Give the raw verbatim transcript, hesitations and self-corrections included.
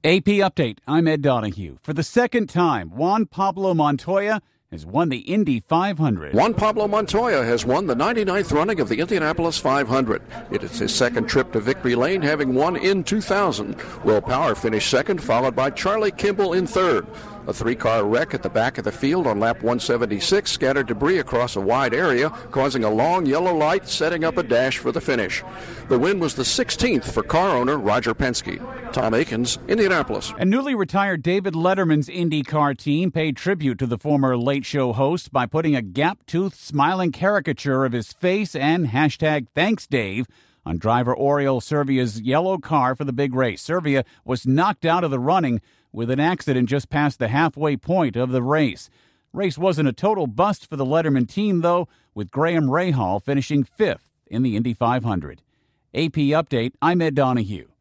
A P Update, I'm Ed Donahue. For the second time, Juan Pablo Montoya has won the Indy five hundred. Juan Pablo Montoya has won the ninety-ninth running of the Indianapolis five hundred. It is his second trip to victory lane, having won in two thousand. Will Power finished second, followed by Charlie Kimball in third. A three-car wreck at the back of the field on lap one seventy-six scattered debris across a wide area, causing a long yellow light, setting up a dash for the finish. The win was the sixteenth for car owner Roger Penske. Tom Akins, Indianapolis. And newly retired David Letterman's IndyCar team paid tribute to the former Late Show host by putting a gap-toothed, smiling caricature of his face and hashtag Thanks Dave on driver Oriol Servia's yellow car for the big race. Servia was knocked out of the running with an accident just past the halfway point of the race. Race wasn't a total bust for the Letterman team, though, with Graham Rahal finishing fifth in the Indy five hundred. A P Update, I'm Ed Donahue.